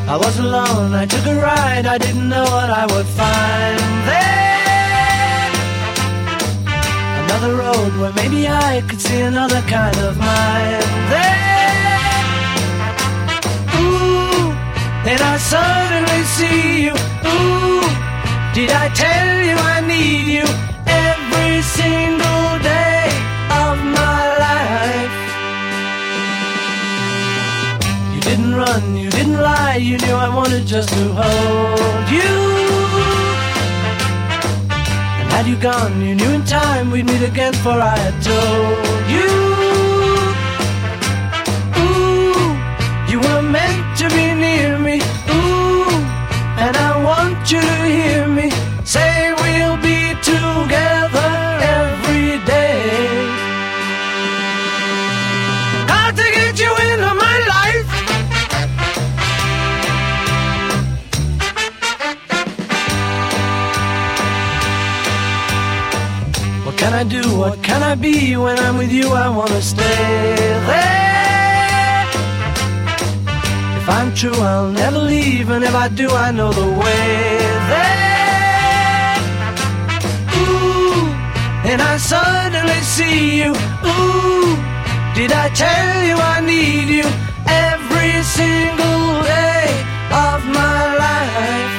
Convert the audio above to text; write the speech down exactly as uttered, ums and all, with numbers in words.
I was alone, I took a ride, I didn't know what I would find there. Another road where maybe I could see another kind of mind there. Ooh, then I suddenly see you. Ooh, did I tell you I need you every single day of my life? You didn't run, you didn't lie, you knew I wanted just to hold you. And had you gone, you knew in time we'd meet again, for I had told you. Ooh, you were meant to be near me. Ooh, and I want you to hear me say we'll be together every day. Got to get you into my life. What can I do, what can I be? When I'm with you I wanna stay there. If I'm true I'll never leave, and if I do I know the way there. Ooh, and I suddenly see you. Ooh, did I tell you I need you every single day of my life?